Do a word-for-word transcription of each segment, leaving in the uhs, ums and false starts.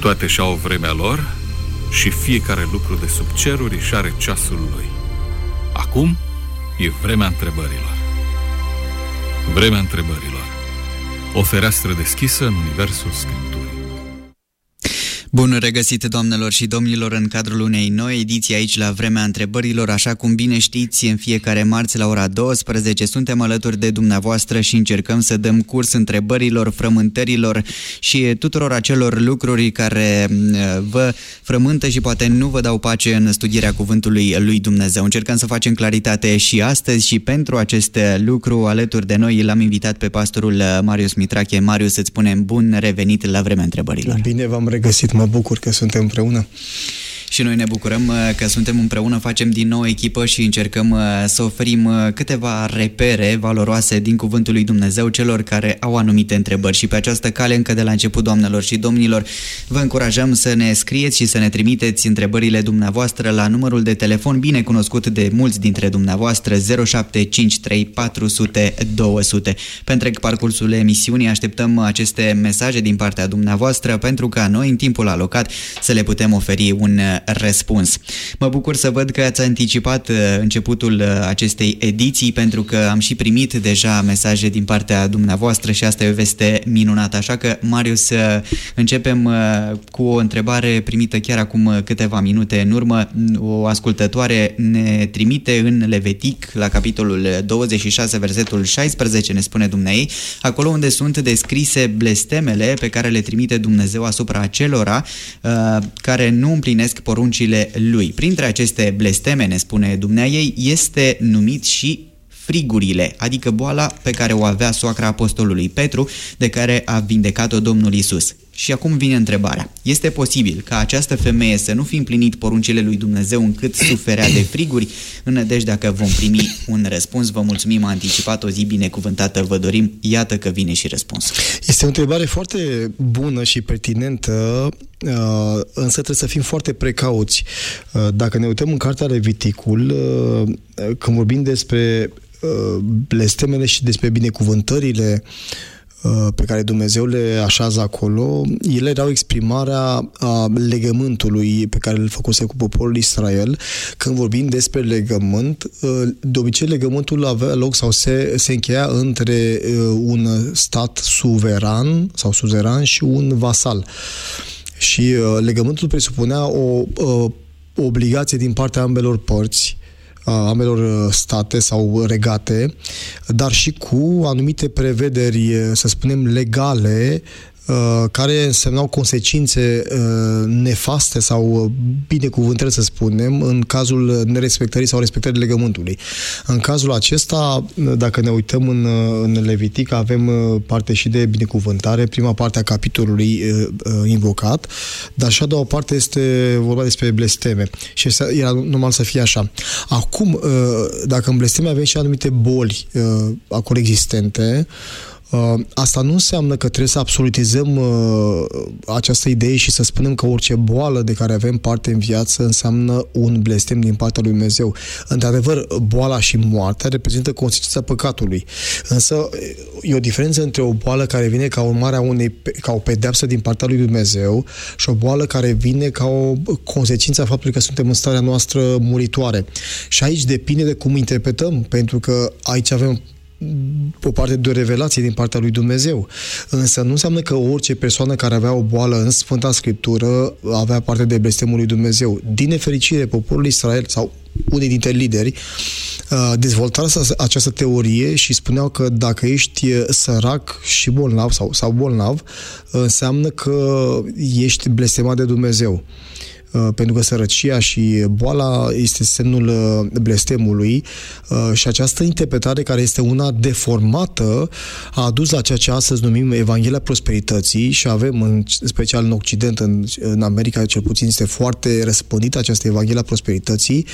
Toate și-au vremea lor și fiecare lucru de sub ceruri își are ceasul lui. Acum e vremea întrebărilor. Vremea întrebărilor. O fereastră deschisă în universul Scripturii. Bun regăsit, doamnelor și domnilor, în cadrul unei noi ediții aici la Vremea Întrebărilor. Așa cum bine știți, în fiecare marți la ora douăsprezece suntem alături de dumneavoastră și încercăm să dăm curs întrebărilor, frământărilor și tuturor acelor lucruri care vă frământă și poate nu vă dau pace în studierea cuvântului lui Dumnezeu. Încercăm să facem claritate și astăzi și pentru acest lucru alături de noi l-am invitat pe pastorul Marius Mitrache. Marius, îți spunem bun revenit la Vremea Întrebărilor. Bine v-am regăsit, mă bucur că suntem împreună. Și noi ne bucurăm că suntem împreună, facem din nou echipă și încercăm să oferim câteva repere valoroase din Cuvântul lui Dumnezeu celor care au anumite întrebări. Și pe această cale, încă de la început, doamnelor și domnilor, vă încurajăm să ne scrieți și să ne trimiteți întrebările dumneavoastră la numărul de telefon bine cunoscut de mulți dintre dumneavoastră, zero șapte cinci trei patru zero zero două zero zero. Pe întreg parcursul emisiunii așteptăm aceste mesaje din partea dumneavoastră pentru ca noi, în timpul alocat, să le putem oferi un răspuns. Mă bucur să văd că ați anticipat începutul acestei ediții, pentru că am și primit deja mesaje din partea dumneavoastră și asta e o veste minunată. Așa că, Marius, începem cu o întrebare primită chiar acum câteva minute în urmă. O ascultătoare ne trimite în Levitic, la capitolul douăzeci și șase, versetul șaisprezece, ne spune dumneaei, acolo unde sunt descrise blestemele pe care le trimite Dumnezeu asupra acelora uh, care nu împlinesc poruncile lui. Printre aceste blesteme, ne spune dumneaei, este numit și frigurile, adică boala pe care o avea soacra apostolului Petru, de care a vindecat-o Domnul Iisus. Și acum vine întrebarea. Este posibil ca această femeie să nu fi împlinit poruncile lui Dumnezeu încât suferea de friguri? În nădejdea că vom primi un răspuns. Vă mulțumim anticipat, o zi binecuvântată vă dorim. Iată că vine și răspunsul. Este o întrebare foarte bună și pertinentă, însă trebuie să fim foarte precauți. Dacă ne uităm în cartea Leviticul, când vorbim despre blestemele și despre binecuvântările pe care Dumnezeu le așează acolo, ele erau exprimarea a legământului pe care îl făcuse cu poporul Israel. Când vorbim despre legământ, de obicei legământul avea loc sau se, se încheia între un stat suveran sau suzeran și un vasal. Și legământul presupunea o, o obligație din partea ambelor părți, ambelor state sau regate, dar și cu anumite prevederi, să spunem, legale, care însemnau consecințe nefaste sau binecuvântări, să spunem, în cazul nerespectării sau respectării legământului. În cazul acesta, dacă ne uităm în, în Levitic, avem parte și de binecuvântare, prima parte a capitolului invocat, dar și a doua parte este vorba despre blesteme. Și era normal să fie așa. Acum, dacă în blesteme avem și anumite boli acolo existente, asta nu înseamnă că trebuie să absolutizăm uh, această idee și să spunem că orice boală de care avem parte în viață înseamnă un blestem din partea lui Dumnezeu. Într-adevăr, boala și moartea reprezintă consecința păcatului. Însă e o diferență între o boală care vine ca urmare a unei, ca o pedeapsă din partea lui Dumnezeu și o boală care vine ca o consecință a faptului că suntem în starea noastră muritoare. Și aici depinde de cum interpretăm, pentru că aici avem o parte de o revelație din partea lui Dumnezeu. Însă nu înseamnă că orice persoană care avea o boală în Sfânta Scriptură avea parte de blestemul lui Dumnezeu. Din nefericire, poporul Israel sau unii dintre lideri dezvoltaseră această teorie și spuneau că dacă ești sărac și bolnav sau, sau bolnav, înseamnă că ești blestemat de Dumnezeu. Pentru că sărăcia și boala este semnul blestemului și această interpretare, care este una deformată, a adus la ceea ce astăzi numim Evanghelia Prosperității și avem, în special în Occident, în, în America cel puțin, este foarte răspândită această Evanghelia Prosperității,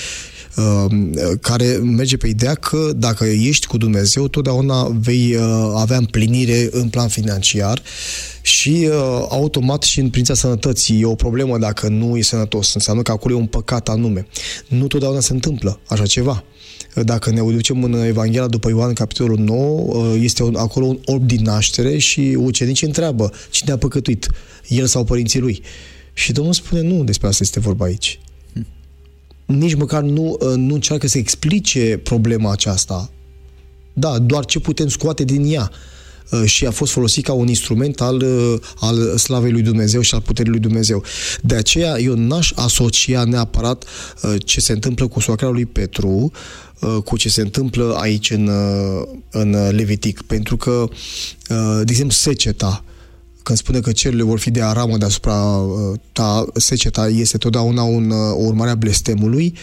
care merge pe ideea că dacă ești cu Dumnezeu, totdeauna vei avea împlinire în plan financiar și automat și în privința sănătății. E o problemă dacă nu e sănătos, înseamnă că acolo e un păcat anume. Nu totdeauna se întâmplă așa ceva. Dacă ne ducem în Evanghelia după Ioan, capitolul nouă, este acolo un orb din naștere și ucenicii întreabă cine a păcătuit, el sau părinții lui. Și Domnul spune, nu despre asta este vorba aici. Hmm. Nici măcar nu, nu încearcă să explice problema aceasta. Da, doar ce putem scoate din ea. Și a fost folosit ca un instrument al, al slavei lui Dumnezeu și al puterii lui Dumnezeu. De aceea eu n-aș asocia neapărat ce se întâmplă cu soacra lui Petru cu ce se întâmplă aici în, în Levitic. Pentru că, de exemplu, seceta, când spune că cerurile vor fi de aramă deasupra ta, seceta este totdeauna un, o urmare a blestemului.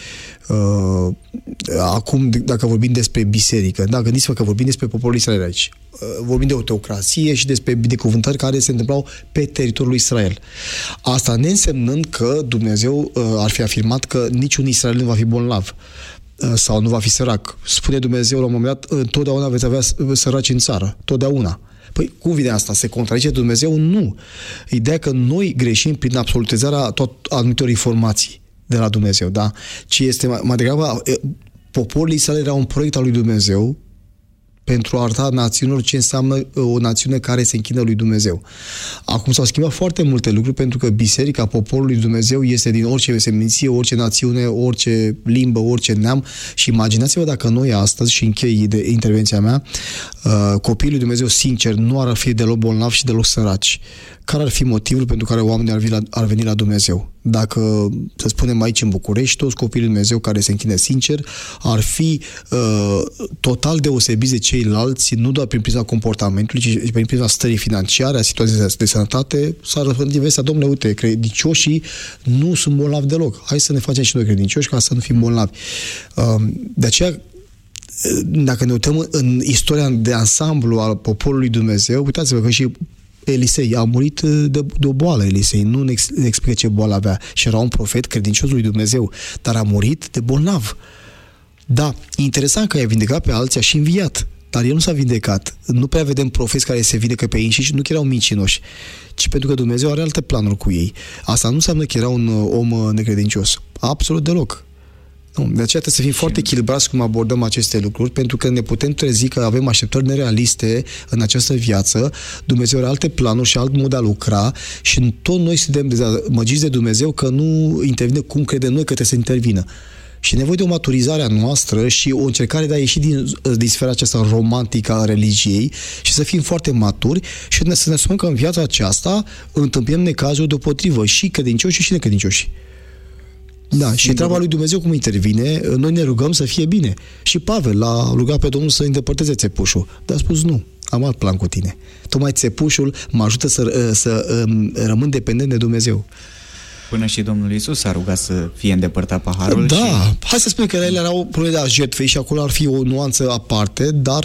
Acum, dacă vorbim despre biserică, da, gândiți-vă că vorbim despre poporul Israel aici. Vorbim de o teocrație și despre binecuvântări care se întâmplau pe teritoriul Israel. Asta neînsemnând că Dumnezeu ar fi afirmat că niciun Israel nu va fi bolnav sau nu va fi sărac. Spune Dumnezeu la un moment dat, întotdeauna veți avea săraci în țară. Totdeauna. Păi, cum vine asta? Se contrazice Dumnezeu? Nu. Ideea că noi greșim prin absolutizarea tot anumitor informații de la Dumnezeu, da? Ci este mai, mai degrabă, poporul Israel era un proiect al lui Dumnezeu pentru a arăta națiunilor ce înseamnă o națiune care se închină lui Dumnezeu. Acum s-au schimbat foarte multe lucruri pentru că biserica poporului Dumnezeu este din orice seminție, orice națiune, orice limbă, orice neam și imaginați-vă dacă noi astăzi, și închei de intervenția mea, copiii lui Dumnezeu sincer nu ar fi deloc bolnavi și deloc săraci. Care ar fi motivul pentru care oamenii ar, la, ar veni la Dumnezeu? Dacă, să spunem aici în București, toți copiii lui Dumnezeu care se închină sincer ar fi uh, total deosebiți de ceilalți, nu doar prin prisma comportamentului, ci prin prisma stării financiare, a situației de sănătate, s-ar răspândi vestea, domnule, uite, credincioșii nu sunt bolnavi deloc. Hai să ne facem și noi credincioși ca să nu fim bolnavi. Uh, de aceea, dacă ne uităm în istoria de ansamblu al poporului Dumnezeu, uitați-vă că și Elisei a murit de, de o boală, Elisei, nu ne explică ce boală avea și era un profet credincios lui Dumnezeu, dar a murit de bolnav. Da, interesant că i-a vindecat pe alții, a și înviat, dar el nu s-a vindecat. Nu prea vedem profeți care se vindecă pe ei și nu că erau mincinoși, ci pentru că Dumnezeu are alte planuri cu ei. Asta nu înseamnă că era un om necredincios. Absolut deloc. Nu, de aceea trebuie să fim foarte echilibrați cum abordăm aceste lucruri, pentru că ne putem trezi că avem așteptări nerealiste în această viață. Dumnezeu are alte planuri și alt mod de a lucra și tot noi suntem dezamăgiți de Dumnezeu că nu intervine cum credem noi că trebuie să intervină. Și nevoie de o maturizare a noastră și o încercare de a ieși din, din sfera aceasta romantică a religiei și să fim foarte maturi și să ne asumăm că în viața aceasta întâmpinăm necazuri deopotrivă și credincioși și necredincioși. Da, Sigur. Și treaba lui Dumnezeu cum intervine, noi ne rugăm să fie bine. Și Pavel l-a rugat pe Domnul să îndepărteze țepușul, dar a spus nu, am alt plan cu tine. Tocmai țepușul mă ajută să, să um, rămân dependent de Dumnezeu. Până și Domnul Iisus a rugat să fie îndepărtat paharul. Da, și... hai să spunem că ele erau probleme de a jertfei și acolo ar fi o nuanță aparte, dar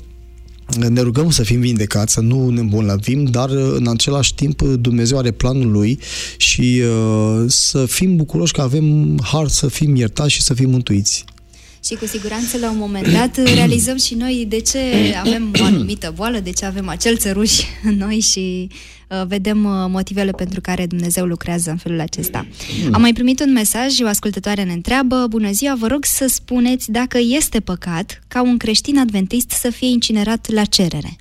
ne rugăm să fim vindecați, să nu ne îmbolnăvim, dar în același timp Dumnezeu are planul Lui și uh, să fim bucuroși că avem har să fim iertați și să fim mântuiți. Și cu siguranță la un moment dat realizăm și noi de ce avem o anumită boală, de ce avem acel țăruș în noi și uh, vedem uh, motivele pentru care Dumnezeu lucrează în felul acesta. Am mai primit un mesaj, o ascultătoare ne întreabă: bună ziua, vă rog să spuneți dacă este păcat ca un creștin adventist să fie incinerat la cerere.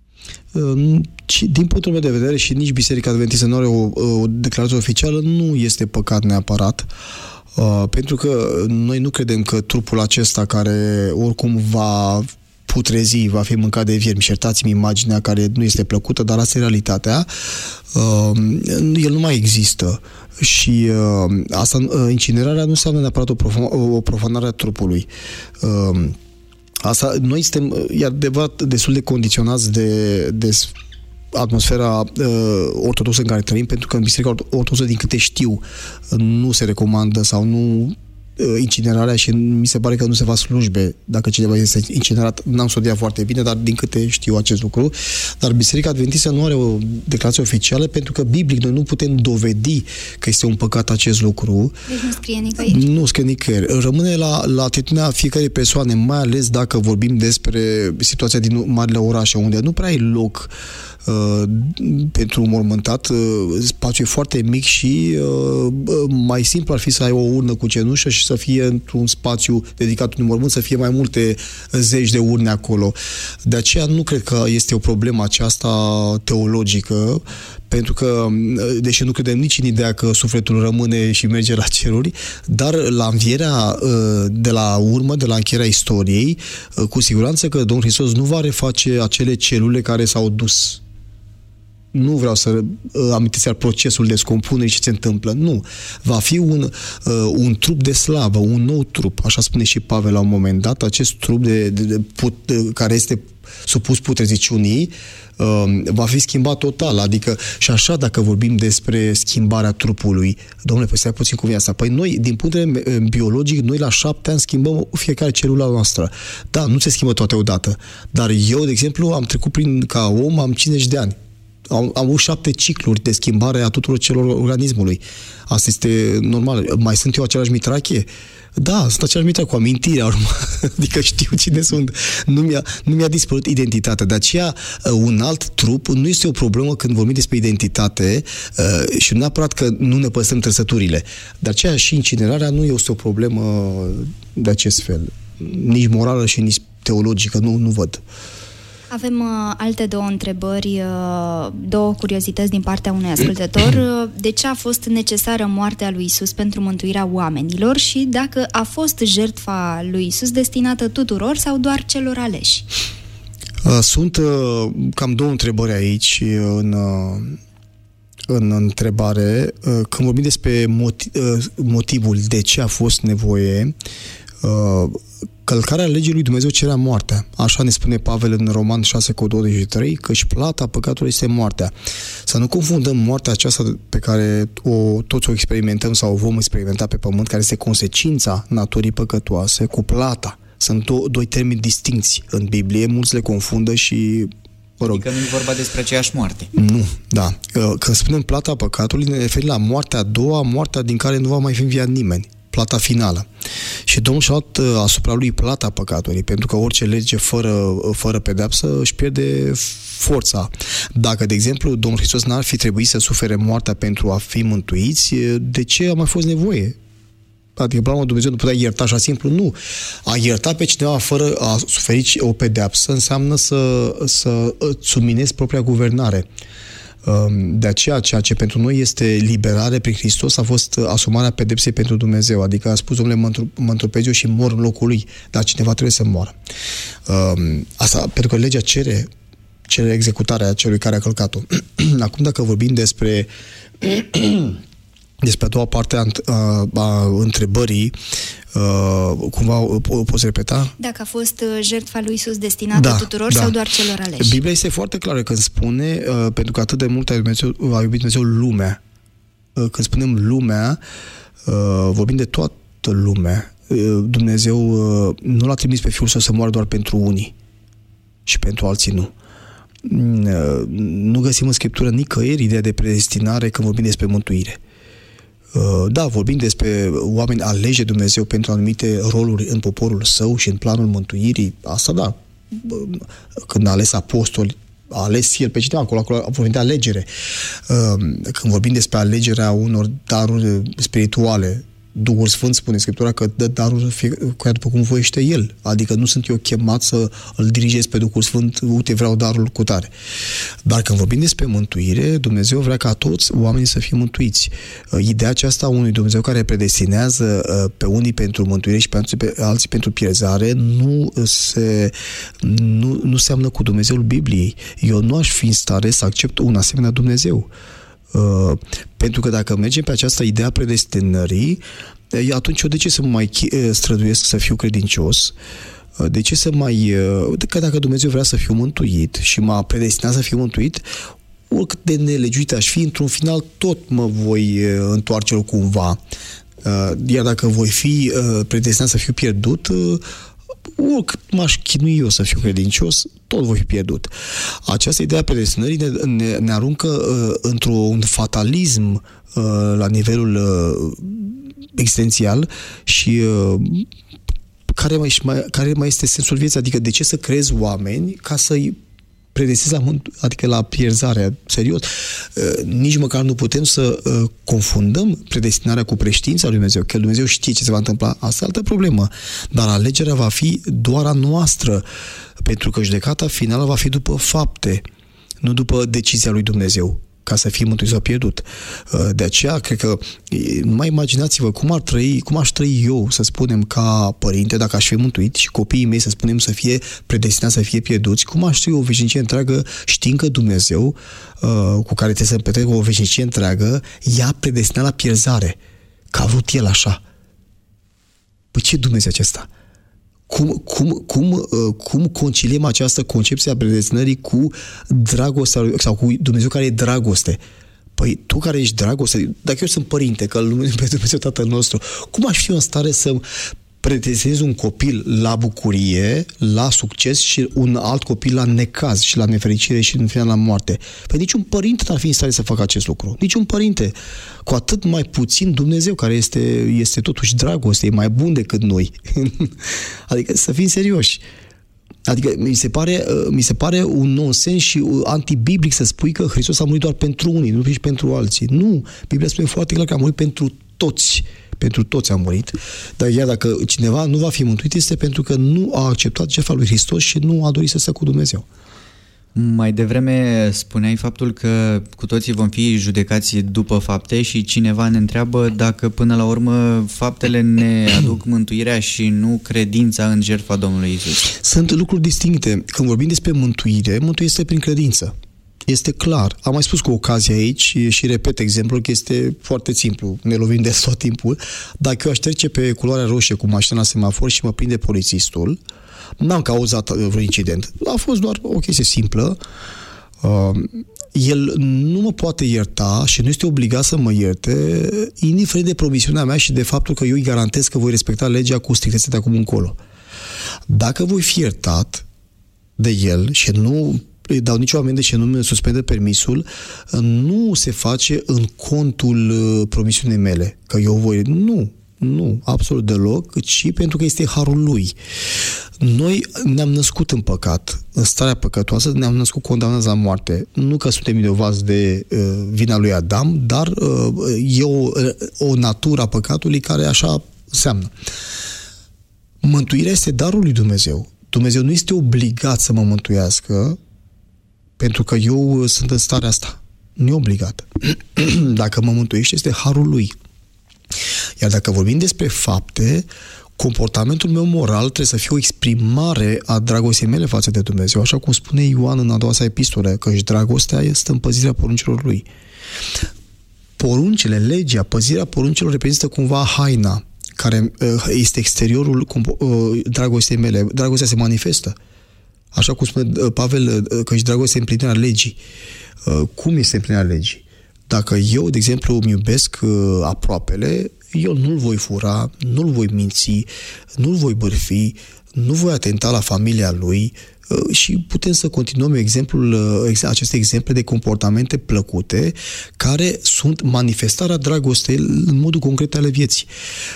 Din punctul meu de vedere, și nici Biserica Adventistă nu are o, o declarație oficială, nu este păcat neapărat. Uh, pentru că noi nu credem că trupul acesta care oricum va putrezi, va fi mâncat de viermi, și iertați-mi imaginea care nu este plăcută, dar asta e realitatea, uh, el nu mai există. Și uh, asta, uh, incinerarea nu înseamnă neapărat o, profan- o profanare a trupului. Uh, asta, noi suntem, e adevărat, destul de condiționați de, de atmosfera uh, ortodoxă în care trăim, pentru că în Biserica Ortodoxă, din câte știu, nu se recomandă sau nu uh, incinerarea și mi se pare că nu se fac slujbe dacă cineva este incinerat. N-am studiat foarte bine, dar din câte știu acest lucru. Dar Biserica Adventistă nu are o declarație oficială, pentru că biblic noi nu putem dovedi că este un păcat acest lucru. Deci nu scrie nicăieri. Nu scrie nicăieri. Rămâne la, la atitudinea fiecărei persoane, mai ales dacă vorbim despre situația din marile orașe, unde nu prea ai loc Uh, pentru un mormântat, uh, spațiul e foarte mic și uh, mai simplu ar fi să ai o urnă cu cenușă și să fie într-un spațiu dedicat unui mormânt, să fie mai multe zeci de urne acolo. De aceea nu cred că este o problemă aceasta teologică, pentru că, deși nu credem nici în ideea că sufletul rămâne și merge la ceruri, dar la învierea de la urmă, de la încheierea istoriei, cu siguranță că Domnul Hristos nu va reface acele celule care s-au dus. Nu vreau să amintesc iar procesul descompunerii și ce se întâmplă. Nu. Va fi un, un trup de slavă, un nou trup, așa spune și Pavel la un moment dat, acest trup de, de, de put, de, care este supus putreziciunii, va fi schimbat total. Adică, și așa, dacă vorbim despre schimbarea trupului, domnule, păi stai puțin cu viața. Păi noi, din punct de vedere biologic, noi la șapte ani schimbăm fiecare celulă noastră. Da, nu se schimbă toate odată. Dar eu, de exemplu, am trecut prin, ca om, am cincizeci de ani. Am, am avut șapte cicluri de schimbare a tuturor celor organismului. Asta este normal. Mai sunt eu același mitrache? Da, sunt același mitrache cu amintirea. Adică știu cine sunt. Nu mi-a, nu mi-a dispărut identitatea. De aceea, un alt trup nu este o problemă când vorbim despre identitate și nu neapărat că nu ne păstrăm trăsăturile. De aceea și incinerarea nu este o problemă de acest fel. Nici morală și nici teologică. Nu, nu văd. Avem uh, alte două întrebări, uh, două curiozități din partea unui ascultător. Uh, de ce a fost necesară moartea lui Isus pentru mântuirea oamenilor și dacă a fost jertfa lui Isus destinată tuturor sau doar celor aleși? Uh, sunt uh, cam două întrebări aici în, uh, în întrebare. Uh, când vorbim despre motiv, uh, motivul de ce a fost nevoie, uh, călcarea legii lui Dumnezeu cerea moartea. Așa ne spune Pavel în Roman șase cu douăzeci și trei, căci plata păcatului este moartea. Să nu confundăm moartea aceasta pe care o, toți o experimentăm sau o vom experimenta pe pământ, care este consecința naturii păcătoase, cu plata. Sunt do- doi termeni distincți în Biblie, mulți le confundă și... Mă rog. Adică nu e vorba despre aceeași moarte. Nu, da. Când spunem plata păcatului, ne referim la moartea a doua, moartea din care nu va mai fi înviat nimeni. Plata finală. Și Domnul și-a luat asupra lui plata păcatului, pentru că orice lege fără, fără pedeapsă își pierde forța. Dacă, de exemplu, Domnul Hristos n-ar fi trebuit să sufere moartea pentru a fi mântuiți, de ce a mai fost nevoie? Adică, până la urmă, Dumnezeu nu putea ierta așa simplu? Nu. A ierta pe cineva fără a suferi o pedeapsă înseamnă să, să îți subminezi propria guvernare. De aceea, ceea ce pentru noi este liberare prin Hristos a fost asumarea pedepsei pentru Dumnezeu. Adică a spus, domnule, mă întrupez eu și mor în locul lui, dar cineva trebuie să moară. Asta, pentru că legea cere, cere executarea celui care a călcat-o. Acum, dacă vorbim despre despre a doua parte a, a, a întrebării, uh, cumva o, o poți repeta? Dacă a fost jertfa lui Isus destinată da, tuturor da. sau doar celor aleși? Biblia este foarte clară când spune, uh, pentru că atât de mult a, Dumnezeu, a iubit Dumnezeu lumea. Uh, când spunem lumea, uh, vorbim de toată lumea. Uh, Dumnezeu uh, nu l-a trimis pe Fiul Său să moară doar pentru unii și pentru alții nu. Uh, nu găsim în Scriptură nicăieri ideea de predestinare când vorbim despre mântuire. Da, vorbim despre oameni aleși de Dumnezeu pentru anumite roluri în poporul său și în planul mântuirii. Asta da. Când a ales apostoli, a ales el pe cineva, acolo, acolo a vorbit de alegere. Când vorbim despre alegerea unor daruri spirituale, Duhul Sfânt spune Scriptura că dă darul fiecare după cum voiește El. Adică nu sunt eu chemat să îl dirigez pe Duhul Sfânt, uite, vreau darul cu tare. Dar când vorbim despre mântuire, Dumnezeu vrea ca toți oamenii să fie mântuiți. Ideea aceasta unui Dumnezeu care predestinează pe unii pentru mântuire și pe alții pentru pierzare nu se nu, nu seamănă cu Dumnezeul Bibliei. Eu nu aș fi în stare să accept un asemenea Dumnezeu. Uh, pentru că dacă mergem pe această idee a predestinării, atunci eu de ce să mă mai străduiesc să fiu credincios? De ce să mai... Că dacă Dumnezeu vrea să fiu mântuit și m-a predestinat să fiu mântuit, oricât de nelegiuit aș fi, într-un final tot mă voi întoarce cumva. Iar dacă voi fi predestinat să fiu pierdut, oricât m-aș chinui eu să fiu credincios, tot voi fi pierdut. Această idee a predestinării ne, ne, ne aruncă uh, într-un fatalism uh, la nivelul uh, existențial și uh, care, mai, care mai este sensul vieții? Adică de ce să crezi oameni ca să-i predestinezi la, adică la pierzare? Serios. Uh, nici măcar nu putem să uh, confundăm predestinarea cu preștiința lui Dumnezeu, că Dumnezeu știe ce se va întâmpla. Asta e altă problemă. Dar alegerea va fi doar a noastră, pentru că judecata finală va fi după fapte, nu după decizia lui Dumnezeu. ca să fie mântuit sau pierdut. De aceea, cred că, numai imaginați-vă cum ar trăi, cum aș trăi eu, să spunem, ca părinte, dacă aș fi mântuit și copiii mei, să spunem, să fie predestinați să fie pierduți, cum aș trăi o veșnicie întreagă știind că Dumnezeu, cu care trebuie să petrec o veșnicie întreagă, i-a predestinat la pierzare, că a vrut El așa. Păi ce Dumnezeu acesta? Cum, cum, cum, cum conciliem această concepție a predestinării cu dragostea sau cu Dumnezeu care e dragoste? Păi tu care ești dragoste, dacă eu sunt părinte, că îl pe Dumnezeu Tatăl nostru, cum aș fi în stare să predestinez un copil la bucurie, la succes și un alt copil la necaz și la nefericire și în final la moarte? Păi niciun părinte n-ar fi în stare să facă acest lucru. Niciun părinte. Cu atât mai puțin Dumnezeu, care este, este totuși dragoste, e mai bun decât noi. Adică să fim serioși. Adică mi se pare, mi se pare un nonsens și antibiblic să spui că Hristos a murit doar pentru unii, nu și pentru alții. Nu. Biblia spune foarte clar că a murit pentru toți. Pentru toți a murit. Dar iar dacă cineva nu va fi mântuit, este pentru că nu a acceptat jertfa lui Hristos și nu a dorit să stea cu Dumnezeu. Mai devreme spuneai faptul că cu toții vom fi judecați după fapte și cineva ne întreabă dacă până la urmă faptele ne aduc mântuirea și nu credința în jertfa Domnului Iisus. Sunt lucruri distincte. Când vorbim despre mântuire, mântuirea este prin credință. Este clar. Am mai spus cu ocazia aici și repet exemplul că este foarte simplu. Ne lovim de tot timpul. Dacă eu aș trece pe culoarea roșie cu mașina la semafor și mă prinde polițistul, n-am cauzat vreun incident. A fost doar o chestie simplă. El nu mă poate ierta și nu este obligat să mă ierte, indiferent de promisiunea mea și de faptul că eu îi garantez că voi respecta legea cu strictețe de acum încolo. Dacă voi fi iertat de el și nu îi dau nicio amendă și nu îmi suspendă permisul, nu se face în contul promisiunii mele, că eu voi... Nu, nu, absolut deloc, ci pentru că este harul lui. Noi ne-am născut în păcat, în starea păcătoasă, ne-am născut condamnați la moarte. Nu că suntem vinovați de uh, vina lui Adam, dar uh, e o, o natură a păcatului care așa înseamnă. Mântuirea este darul lui Dumnezeu. Dumnezeu nu este obligat să mă mântuiască pentru că eu sunt în starea asta. Nu e obligat. Dacă mă mântuiește, este harul lui. Iar dacă vorbim despre fapte, comportamentul meu moral trebuie să fie o exprimare a dragostei mele față de Dumnezeu, așa cum spune Ioan în a doua sa epistolă, că și dragostea este în păzirea poruncilor lui. Poruncile, legea, păzirea poruncilor reprezintă cumva haina, care este exteriorul dragostei mele. Dragostea se manifestă. Așa cum spune Pavel, că și dragostea e împlinirea legii. Cum este împlinirea legii? Dacă eu, de exemplu, îmi iubesc aproapele, eu nu-l voi fura, nu-l voi minți, nu-l voi bârfi, nu voi atenta la familia lui și putem să continuăm exemplul, aceste exemple de comportamente plăcute care sunt manifestarea dragostei în modul concret ale vieții.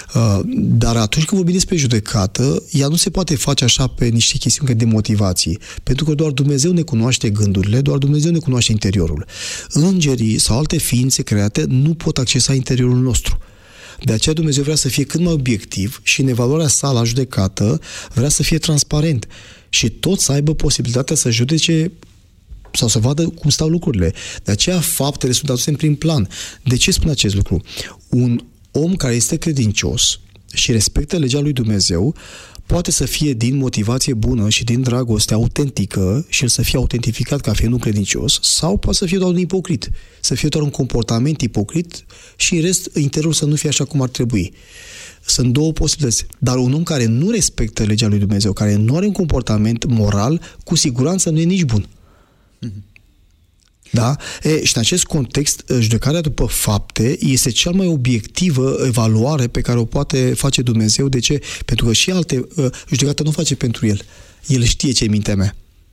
Dar atunci când vorbim despre judecată, ea nu se poate face așa pe niște chestiuni de motivație, pentru că doar Dumnezeu ne cunoaște gândurile, doar Dumnezeu ne cunoaște interiorul. Îngerii sau alte ființe create nu pot accesa interiorul nostru. De aceea Dumnezeu vrea să fie cât mai obiectiv și în evaluarea sa la judecată vrea să fie transparent și tot să aibă posibilitatea să judece sau să vadă cum stau lucrurile. De aceea faptele sunt aduse în prim plan. De ce spun acest lucru? Un om care este credincios și respectă legea lui Dumnezeu poate să fie din motivație bună și din dragoste autentică și el să fie autentificat ca fiind un credincios, sau poate să fie doar un ipocrit, să fie doar un comportament ipocrit și în rest interiorul să nu fie așa cum ar trebui. Sunt două posibilități. Dar un om care nu respectă legea lui Dumnezeu, care nu are un comportament moral, cu siguranță nu e nici bun. Mm-hmm. Da? E, și în acest context, judecarea după fapte este cea mai obiectivă evaluare pe care o poate face Dumnezeu. De ce? Pentru că și alte judecată nu face pentru el. El știe ce e mintea mea.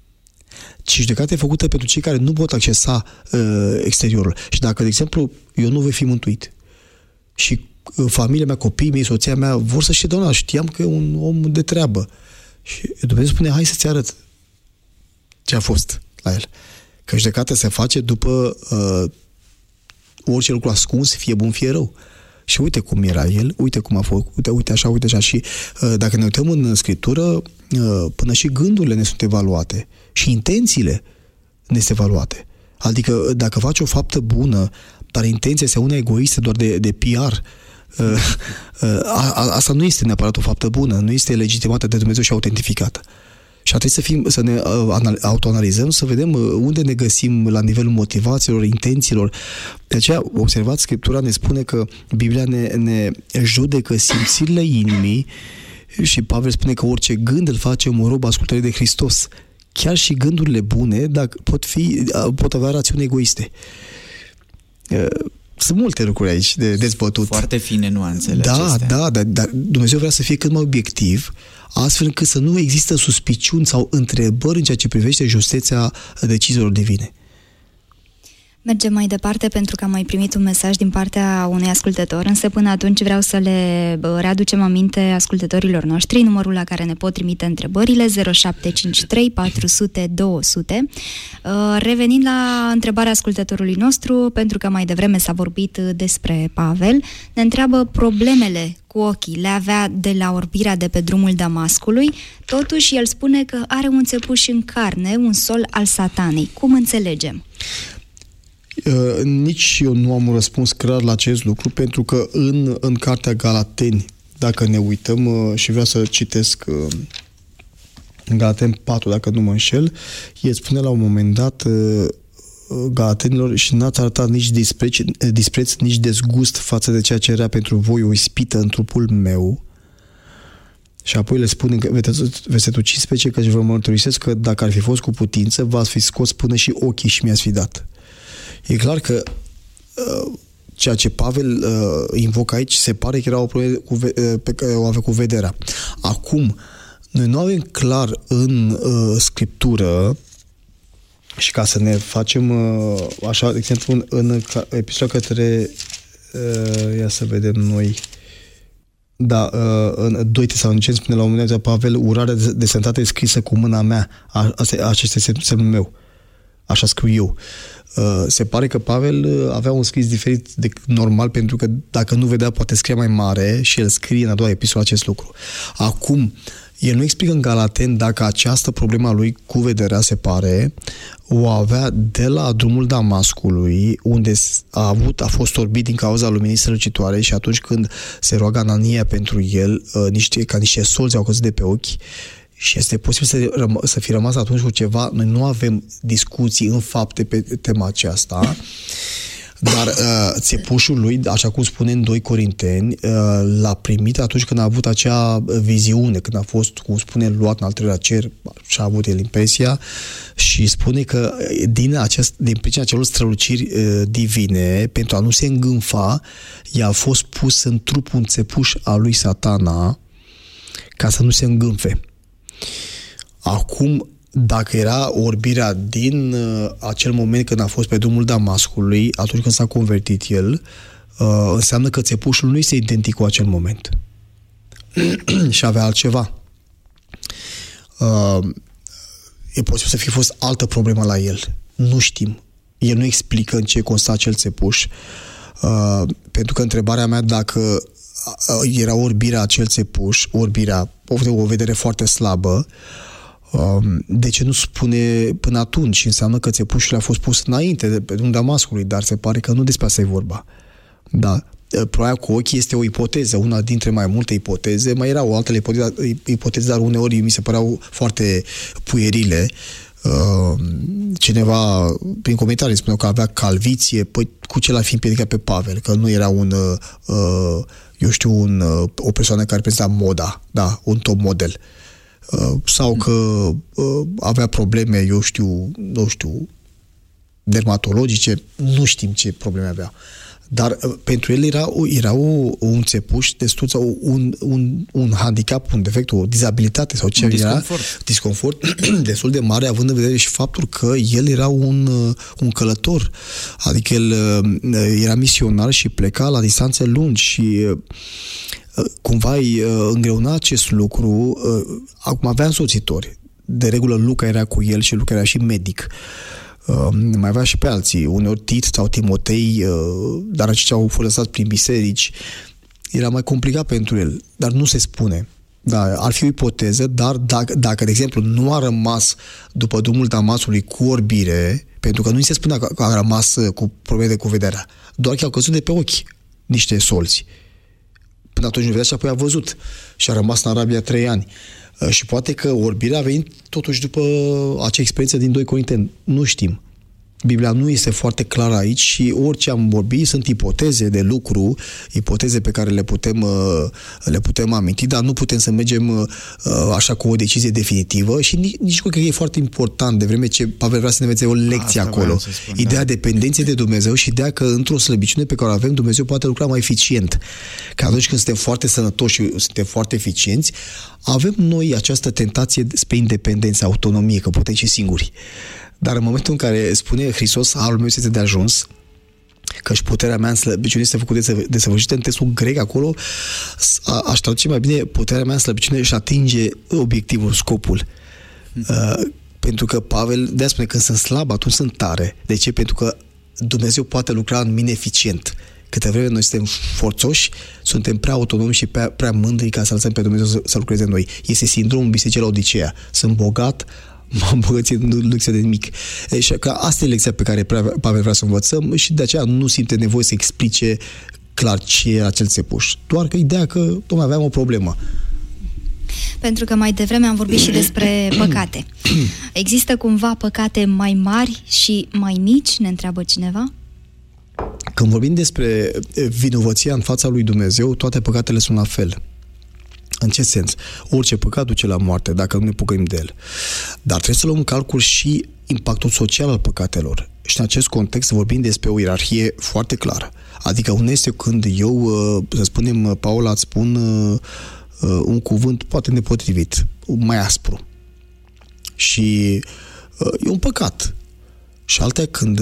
Ci judecata e făcută pentru cei care nu pot accesa uh, exteriorul. Și dacă, de exemplu, eu nu voi fi mântuit și familia mea, copiii mei, soția mea vor să știe, doamna, știam că e un om de treabă. Și Dumnezeu spune, hai să-ți arăt ce a fost la el. Că judecata se face după uh, orice lucru ascuns, fie bun, fie rău. Și uite cum era el, uite cum a fost, uite, uite așa, uite așa. Și uh, dacă ne uităm în Scriptură, uh, până și gândurile ne sunt evaluate și intențiile ne sunt evaluate. Adică dacă faci o faptă bună, dar intenția este una egoistă, doar de, de P R, a, a, asta nu este neapărat o faptă bună, nu este legitimată de Dumnezeu și autentificată. Și ar trebui să, fim, să ne autoanalizăm, să vedem unde ne găsim la nivelul motivațiilor, intențiilor. De aceea, observați, Scriptura ne spune că Biblia ne, ne judecă simțirile inimii și Pavel spune că orice gând îl facem un rob ascultării de Hristos. Chiar și gândurile bune dacă pot, fi, pot avea rațiuni egoiste. Sunt multe lucruri aici de dezbătut. Foarte fine nuanțele da, acestea. Da, da, dar Dumnezeu vrea să fie cât mai obiectiv, astfel încât să nu există suspiciuni sau întrebări în ceea ce privește justeția deciziilor divine. Mergem mai departe pentru că am mai primit un mesaj din partea unui ascultător, însă până atunci vreau să le readucem aminte ascultătorilor noștri numărul la care ne pot trimite întrebările zero șapte cinci trei patru zero zero două zero zero. Revenind la întrebarea ascultătorului nostru, pentru că mai devreme s-a vorbit despre Pavel, ne întreabă problemele cu ochii le avea de la orbirea de pe drumul Damascului, totuși el spune că are un țepuș în carne, un sol al satanei. Cum înțelegem? Uh, nici eu nu am un răspuns clar la acest lucru, pentru că în, în cartea Galateni, dacă ne uităm, uh, și vreau să citesc uh, în Galateni patru, dacă nu mă înșel, el spune la un moment dat uh, Galatenilor: și n-ați arătat nici dispreț, dispreț, nici dezgust față de ceea ce era pentru voi o ispită în trupul meu. Și apoi le spune, versetul cincisprezece, că vă mărturisesc că dacă ar fi fost cu putință, v-ați fi scos până și ochii și mi-ați fi dat. E clar că uh, ceea ce Pavel uh, invocă aici se pare că era o problemă cu, uh, pe care o avea cu vederea. Acum, noi nu avem clar în uh, Scriptură, și ca să ne facem uh, așa, de exemplu, în, în epistola către uh, ia să vedem noi, da, uh, în doi Tesaloniceni spune la un moment dat Pavel: urarea de, de sănătate e scrisă cu mâna mea, a, asta, acesta este semnul meu. Așa scriu eu. Uh, se pare că Pavel avea un scris diferit de normal, pentru că dacă nu vedea, poate scrie mai mare, și el scrie în a doua epistolă acest lucru. Acum, el nu explică în Galaten dacă această problemă a lui cu vederea, se pare, o avea de la drumul Damascului, unde a avut, a fost orbit din cauza luminii strălucitoare, și atunci când se roagă Anania pentru el, uh, niște, ca niște solzi au căzut de pe ochi. Și este posibil să, răm- să fi rămas atunci cu ceva. Noi nu avem discuții în fapte pe tema aceasta, dar uh, țepușul lui, așa cum spune în doi Corinteni, uh, l-a primit atunci când a avut acea viziune, când a fost, cum spune, luat în al treilea cer, și a avut el impresia, și spune că din, acest, din pricina celor străluciri uh, divine, pentru a nu se îngânfa, i-a fost pus în trup un țepuș al lui Satana, ca să nu se îngânfe. Acum, dacă era orbirea din uh, acel moment când a fost pe drumul Damascului, atunci când s-a convertit el, uh, înseamnă că țepușul nu este identic cu acel moment. Și avea altceva. Uh, e posibil să fi fost altă problemă la el. Nu știm. El nu explică în ce consta acel țepuș. Uh, pentru că întrebarea mea, dacă uh, era orbirea acel țepuș, orbirea, o vedere foarte slabă, de ce nu spune până atunci? Înseamnă că țepușul a fost pus înainte de pe drumul Damascului, dar se pare că nu despre asta e vorba. Da. Proaia cu ochii este o ipoteză, una dintre mai multe ipoteze. Mai erau altele ipoteze, ipoteze, dar uneori mi se păreau foarte puierile. Cineva prin comentarii spunea că avea calviție. Păi cu ce l-ar fi împiedicat pe Pavel? Că nu era un eu știu, un, o persoană care reprezenta moda, da, un top model. Sau că uh, avea probleme, eu știu, nu știu, dermatologice, nu știm ce probleme avea. Dar uh, pentru el era, era o, un țepuș destul, sau un, un, un handicap, un defect, o dizabilitate sau ce un era, disconfort, disconfort destul de mare, având în vedere și faptul că el era un, un călător. Adică el uh, era misionar și pleca la distanțe lungi și uh, cumva îi îngreuna acest lucru. Acum avea însoțitori. De regulă Luca era cu el și Luca era și medic. Mai avea și pe alții, uneori Tit sau Timotei, dar aceștia au fost lăsați prin biserici. Era mai complicat pentru el, dar nu se spune. Da, ar fi o ipoteză, dar dacă, dacă, de exemplu, nu a rămas după drumul Damascului cu orbire, Pentru că nu ni se spunea că a rămas cu probleme cu vederea. Doar că au căzut de pe ochi niște solzi. Până atunci nu vedea și apoi a văzut. Și a rămas în Arabia trei ani. Și poate că orbirea a venit totuși după acea experiență din doi Corinteni. Nu știm. Biblia nu este foarte clară aici și orice am vorbit sunt ipoteze de lucru, ipoteze pe care le putem, le putem aminti, dar nu putem să mergem așa cu o decizie definitivă și nici, nici cred că e foarte important, de vreme ce Pavel vrea să ne învețe o lecție Asta acolo. Spun, ideea da. dependenței de Dumnezeu și ideea că într-o slăbiciune pe care o avem, Dumnezeu poate lucra mai eficient. Că atunci când suntem foarte sănătoși și suntem foarte eficienți, avem noi această tentație spre independență, autonomie, că putem și singuri. Dar în momentul în care spune Hristos, harul meu este de ajuns, că și puterea mea în slăbiciune este făcută desăvârșită, în textul grec acolo, aș traduce mai bine, puterea mea în slăbiciune își atinge obiectivul, scopul. Mm. Uh, pentru că Pavel, de-aia spune, când sunt slab, atunci sunt tare. De ce? Pentru că Dumnezeu poate lucra în mine eficient. Câte vreme noi suntem forțoși, suntem prea autonomi și prea, prea mândri ca să lăsăm pe Dumnezeu să, să lucreze în noi. Este sindromul bisericii la Odiseea. Sunt bogat, m-am îmbogățit, nu lecția de nimic. E, și că asta e lecția pe care Pavel vrea să învățăm și de aceea nu simte nevoie să explice clar ce e acel țepuș. Doar că ideea că, dom'le, aveam o problemă. Pentru că mai devreme am vorbit și despre păcate. Există cumva păcate mai mari și mai mici, ne întreabă cineva? Când vorbim despre vinovăția în fața lui Dumnezeu, toate păcatele sunt la fel. În ce sens? Orice păcat duce la moarte, dacă nu ne pocăim de el. Dar trebuie să luăm în calcul și impactul social al păcatelor. Și în acest context vorbim despre o ierarhie foarte clară. Adică unde este când eu, să spunem, Paula, îți spun un cuvânt poate nepotrivit, mai aspru. Și e un păcat. Și altea când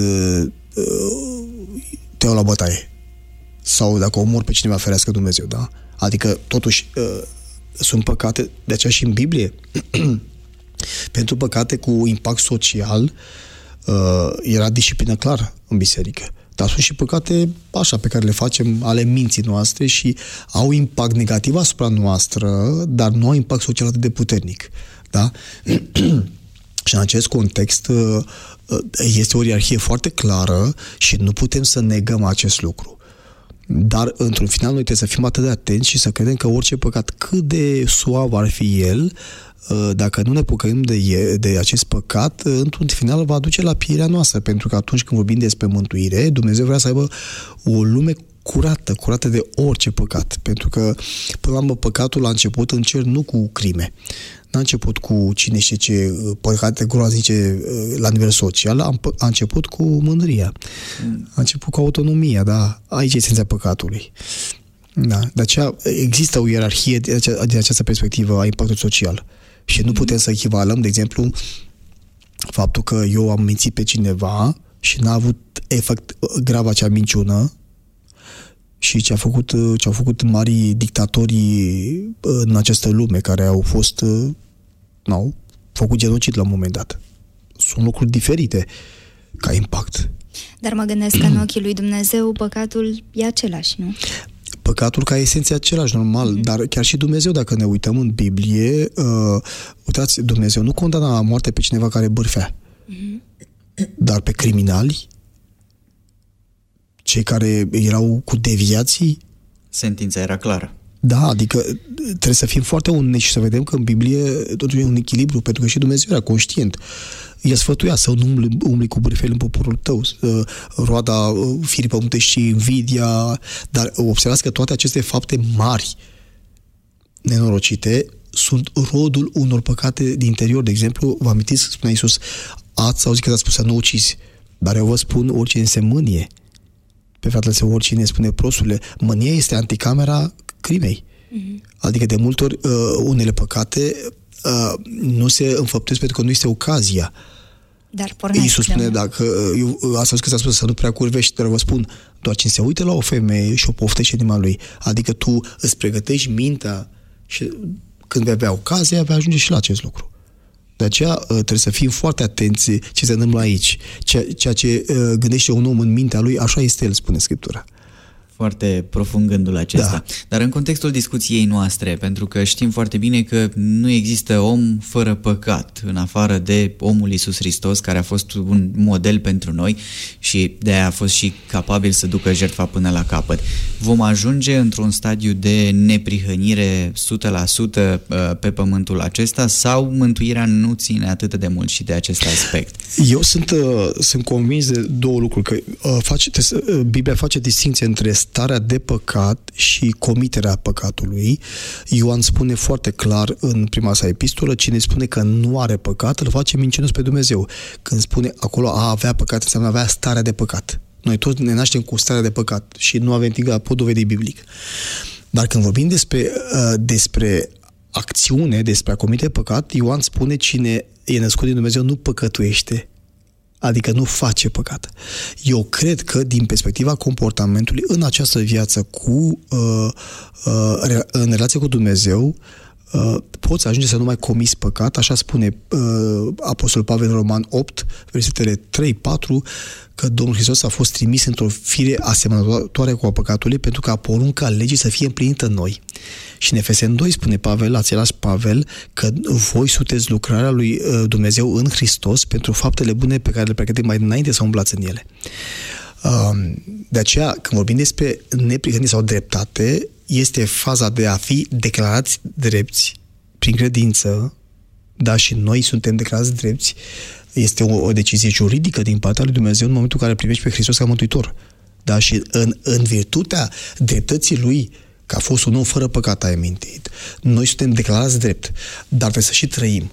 te iau la bătaie. Sau dacă omor pe cineva, ferească Dumnezeu, da? Adică, totuși, sunt păcate, de aceea și în Biblie, pentru păcate cu impact social, era disciplină clară în biserică. Dar sunt și păcate așa pe care le facem ale minții noastre și au impact negativ asupra noastră, dar nu au impact social atât de puternic. Da? Și în acest context este o ierarhie foarte clară și nu putem să negăm acest lucru. Dar, într-un final, noi trebuie să fim atât de atenți și să credem că orice păcat, cât de suav ar fi el, dacă nu ne pocăim de, e, de acest păcat, într-un final va duce la pieirea noastră, pentru că atunci când vorbim despre mântuire, Dumnezeu vrea să aibă o lume curată, curată de orice păcat. Pentru că, până la urmă, păcatul a început în cer nu cu crime. N-a început cu cine știe ce păcate groaznice la nivel social, a, a început cu mândria. A început cu autonomia, da? Aici e esența păcatului. Da. De aceea există o ierarhie din acea, din această perspectivă a impactului social. Și nu putem să echivalăm, de exemplu, faptul că eu am mințit pe cineva și n-a avut efect grav acea minciună și ce a făcut, ce au făcut marii dictatorii în această lume, care au fost, n-au făcut genocid la un moment dat. Sunt lucruri diferite ca impact. Dar mă gândesc că în ochii lui Dumnezeu păcatul e același, nu? Păcatul ca esenție același, normal, mm-hmm. dar chiar și Dumnezeu, dacă ne uităm în Biblie, uh, uitați, Dumnezeu nu condamna la moarte pe cineva care bârfea, mm-hmm. dar pe criminali, cei care erau cu deviații. Sentința era clară. Da, adică trebuie să fim foarte unești și să vedem că în Biblie totuși e un echilibru, pentru că și Dumnezeu era conștient. El sfătuia să nu umbli, umbli cu bârfele în poporul tău, roada firii pământești și invidia, dar observați că toate aceste fapte mari, nenorocite, sunt rodul unor păcate din interior. De exemplu, vă amintiți, spunea Iisus, ați auzit că ați spus să nu ucizi, dar eu vă spun, oricine se mânie pe fratele său, oricine spune prostule, mânia este anticamera crimei. Mm-hmm. Adică de multe ori unele păcate Uh, nu se înfăptuiesc pentru că nu este ocazia. Dar pornește. Iisus spune, dacă eu, asta că s-a spus să nu prea curvești, dar vă spun, doar cine se uită la o femeie și o poftește inima lui, adică tu îți pregătești mintea și când vei avea ocazia, vei ajunge și la acest lucru. De aceea trebuie să fim foarte atenți ce se întâmplă aici. Ceea, ceea ce gândește un om în mintea lui, așa este el, spune Scriptura. Foarte profund gândul acesta. Da. Dar în contextul discuției noastre, pentru că știm foarte bine că nu există om fără păcat, în afară de omul Iisus Hristos, care a fost un model pentru noi și de-aia a fost și capabil să ducă jertfa până la capăt. Vom ajunge într-un stadiu de neprihănire o sută la sută pe pământul acesta sau mântuirea nu ține atât de mult și de acest aspect? Eu sunt, uh, sunt convins de două lucruri, că uh, face, uh, Biblia face distinție între starea de păcat și comiterea păcatului. Ioan spune foarte clar în prima sa epistolă, cine spune că nu are păcat, îl face mincinos pe Dumnezeu. Când spune acolo a avea păcat, înseamnă avea starea de păcat. Noi toți ne naștem cu starea de păcat și nu avem timp, pot dovedi biblic. Dar când vorbim despre, uh, despre acțiune, despre a comite păcat, Ioan spune cine e născut din Dumnezeu nu păcătuiește. Adică nu face păcat. Eu cred că, din perspectiva comportamentului în această viață cu, uh, uh, în relație cu Dumnezeu, uh, poți ajunge să nu mai comiți păcat, așa spune uh, Apostolul Pavel în Roman opt, versetele trei patru, că Domnul Hristos a fost trimis într-o fire asemănătoare cu a păcatului pentru ca porunca legii să fie împlinită în noi. Și în Efeseni doi spune Pavel, același Pavel, că voi sunteți lucrarea lui Dumnezeu în Hristos pentru faptele bune pe care le pregătim mai înainte să umblați în ele. De aceea, când vorbim despre neprihănire sau dreptate, este faza de a fi declarați drepți prin credință, da, și noi suntem declarați drepți. Este o, o decizie juridică din partea lui Dumnezeu în momentul în care primești pe Hristos ca Mântuitor. Da? Și în, în virtutea dreptății Lui, că a fost un om fără păcat, ai amintit, noi suntem declarați drept, dar trebuie să și trăim.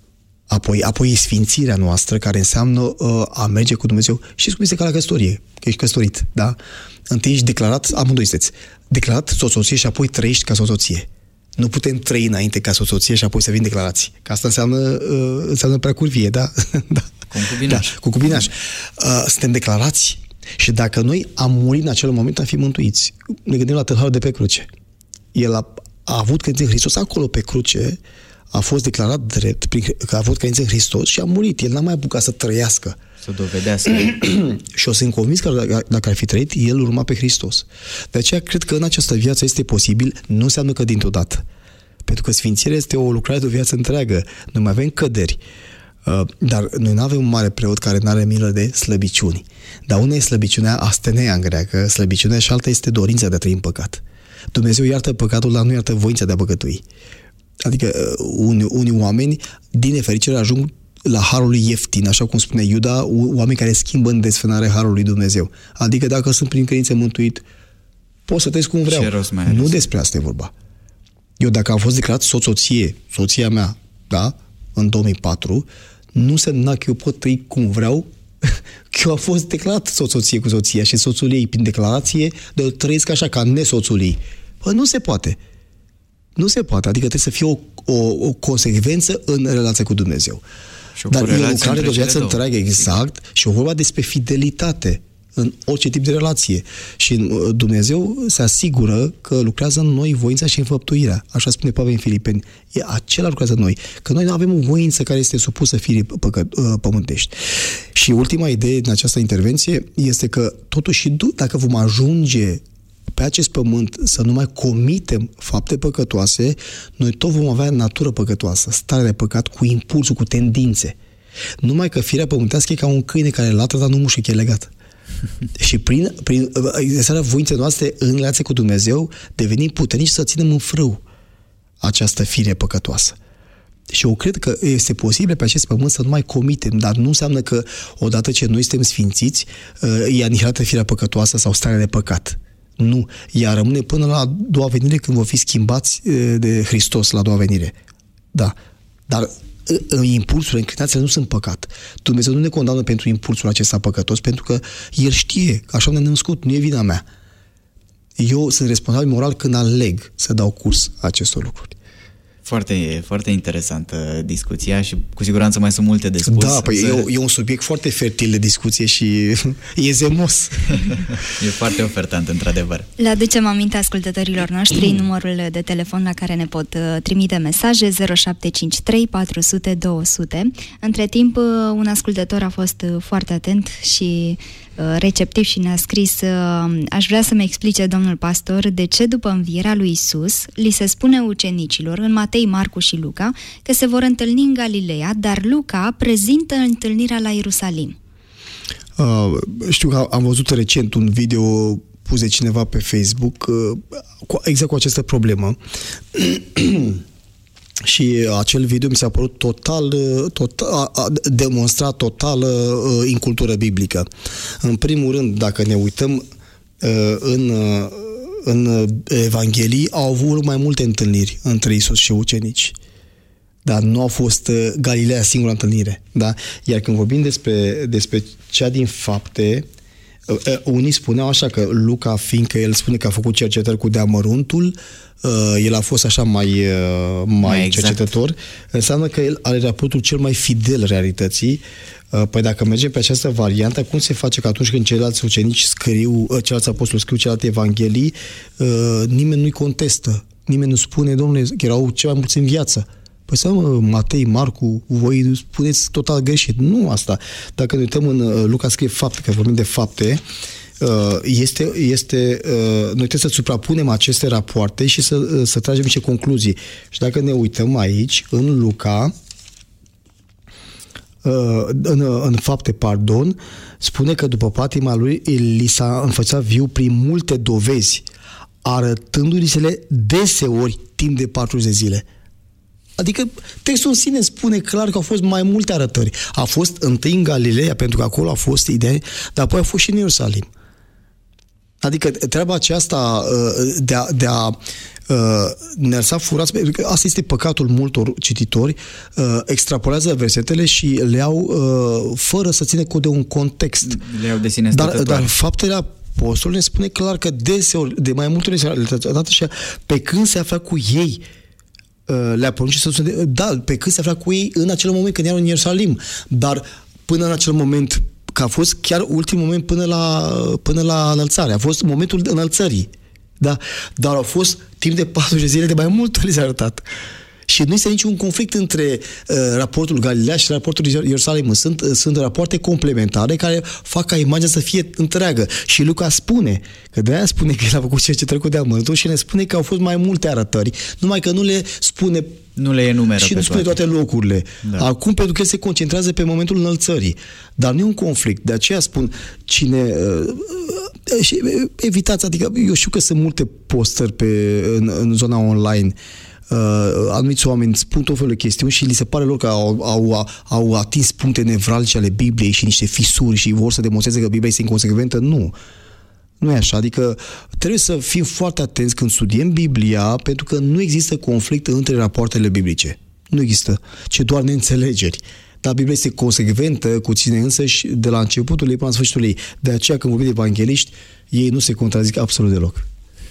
Apoi, apoi e sfințirea noastră, care înseamnă uh, a merge cu Dumnezeu. Știți cum este ca la căsătorie, că ești căsătorit, da? Întâi ești declarat, amândoi sunteți, declarat soț-soție și apoi trăiești ca soț-soție. Nu putem trăi înainte ca soț-soție și apoi să vin declarații. Că asta înseamnă, uh, înseamnă prea curvie, da? da. Concubinaș. Da, concubinaș. Uh, suntem declarați și dacă noi am murit în acel moment, am fi mântuiți. Ne gândim la tâlharul de pe cruce. El a, a avut credință în Hristos acolo pe cruce, a fost declarat drept, prin, că a avut credință în Hristos și a murit. El n-a mai apucat să trăiască. Să dovedească. Și o sunt convins că dacă, dacă ar fi trăit, el urma pe Hristos. De aceea cred că în această viață este posibil, nu înseamnă că dintr-o dată. Pentru că sfințirea este o lucrare de o viață întreagă. Noi mai avem căderi. Uh, dar noi nu avem un mare preot care nu are milă de slăbiciuni. Dar una e slăbiciunea astenea în greacă, slăbiciunea, și alta este dorința de a trăi în păcat. Dumnezeu iartă păcatul, dar nu iartă voința de a păcătui. Adică uh, unii, unii oameni, din nefericire, ajung la harul ieftin, așa cum spune Iuda, oameni care schimbă în desfânare harul lui Dumnezeu. Adică dacă sunt prin credință mântuit, pot să trăiesc cum vreau. Nu despre asta e vorba. Eu dacă am fost declarat soț-soție, soția mea, da, în două mii patru, nu însemna că eu pot trăi cum vreau, că eu am fost declarat soț-soție cu soția și soțul ei prin declarație, dar eu trăiesc așa ca nesoțul ei. Bă, nu se poate. Nu se poate. Adică trebuie să fie o, o, o consecvență în relația cu Dumnezeu. Dar e o lucrare de o viață întreagă, exact, și o vorba despre fidelitate în orice tip de relație. Și Dumnezeu se asigură că lucrează în noi voința și înfăptuirea. Așa spune Pavel în Filipeni. E acela lucrează în noi. Că noi nu avem o voință care este supusă firii pământești. Și ultima idee din această intervenție este că totuși dacă vom ajunge pe acest pământ să nu mai comitem fapte păcătoase, noi tot vom avea natură păcătoasă, stare de păcat cu impulsul, cu tendințe. Numai că firea pământească e ca un câine care latră, dar nu mușcă, că e legat. Și prin, prin exersarea voinței noastre în relație cu Dumnezeu devenim puternici să ținem în frâu această fire păcătoasă. Și eu cred că este posibil pe acest pământ să nu mai comitem, dar nu înseamnă că odată ce noi suntem sfințiți, e anihilată firea păcătoasă sau starea de păcat. Nu. Ea rămâne până la a doua venire, când vom fi schimbați de Hristos la a doua venire. Da. Dar impulsurile, înclinațiile nu sunt păcat. Dumnezeu nu ne condamnă pentru impulsul acesta păcătos, pentru că El știe, așa ne-am născut, nu e vina mea. Eu sunt responsabil moral când aleg să dau curs acestor lucruri. Foarte, foarte interesantă discuția și cu siguranță mai sunt multe de spus. Da, păi e, e un subiect foarte fertil de discuție și e zemos. E foarte ofertant, într-adevăr. Le aducem aminte ascultătorilor noștri numărul de telefon la care ne pot trimite mesaje zero șapte cinci trei patru zero zero doi zero zero. Între timp, un ascultător a fost foarte atent și receptiv și ne-a scris: aș vrea să-mi explice domnul pastor de ce după învierea lui Isus li se spune ucenicilor în Matei, Marcu și Luca că se vor întâlni în Galileea, dar Luca prezintă întâlnirea la Ierusalim. Uh, știu că am văzut recent un video pus de cineva pe Facebook uh, cu, exact cu această problemă. Și acel video mi s-a părut total, total a, a demonstrat totală uh, incultură biblică. În primul rând, dacă ne uităm uh, în, uh, în Evanghelii, au avut mai multe întâlniri între Iisus și ucenici. Dar nu a fost uh, Galileea singura întâlnire. Da? Iar când vorbim despre, despre cea din Fapte, uh, uh, unii spuneau așa că Luca, fiindcă el spune că a făcut cercetări cu deamăruntul, Uh, el a fost așa mai, uh, mai exact. cercetător, înseamnă că el are raportul cel mai fidel realității. Uh, păi dacă mergem pe această variantă, cum se face că atunci când ceilalți ucenici scriu, uh, ceilalți apostoli scriu celelalte evanghelii, uh, nimeni nu-i contestă, nimeni nu spune, domnule, că erau ceva mulți în viață. Păi să mă, Matei, Marcu, voi spuneți total greșit. Nu asta. Dacă ne uităm în uh, Luca scrie fapte, că vorbim de fapte, este, este, noi trebuie să suprapunem aceste rapoarte și să, să tragem niște concluzii. Și dacă ne uităm aici, în Luca, în, în fapte, pardon, spune că după patima lui, li s-a înfățat viu prin multe dovezi, arătându-li-se deseori timp de patruzeci de zile. Adică textul în sine spune clar că au fost mai multe arătări. A fost întâi în Galileea, pentru că acolo a fost ideea, dar apoi a fost și în Ierusalim. Adică treaba aceasta de a, de a ne lăsa furați, pentru că asta este păcatul multor cititori, extrapolează versetele și le iau fără să ține cont de un context. Le iau de sine dar, dar faptele apostolului ne spune clar că deseori, de mai multe ori, pe când se afla cu ei, le-a poruncit să spune, da, pe când se afla cu ei în acel moment când erau în Ierusalim, dar până în acel moment, că a fost chiar ultimul moment până la, până la înălțare. A fost momentul înălțării. Da? Dar au fost timp de patruzeci de zile de mai mult ori s-a arătat. Și nu este niciun conflict între uh, raportul Galileea și raportul Ierusalim. Sunt, uh, sunt rapoarte complementare care fac ca imaginea să fie întreagă. Și Luca spune, că de aia spune că el a făcut cercetări cu deamăruntul și ne spune că au fost mai multe arătări, numai că nu le spune nu le enumeră și nu spune toate, toate locurile. Da. Acum, pentru că el se concentrează pe momentul înălțării. Dar nu e un conflict. De aceea spun, cine... Uh, și evitați, adică eu știu că sunt multe postări pe, în, în zona online. Uh, anumiți oameni spun tot felul de chestiuni și li se pare lor că au, au, au atins puncte nevralgice ale Bibliei și niște fisuri și vor să demonstreze că Biblia este inconsecventă. Nu. Nu e așa. Adică trebuie să fim foarte atenți când studiem Biblia, pentru că nu există conflict între rapoartele biblice. Nu există, ci doar neînțelegeri. Dar Biblia este consecventă cu sine însăși de la începutul ei până la sfârșitul ei. De aceea când vorbim de evangeliști, ei nu se contrazic absolut deloc.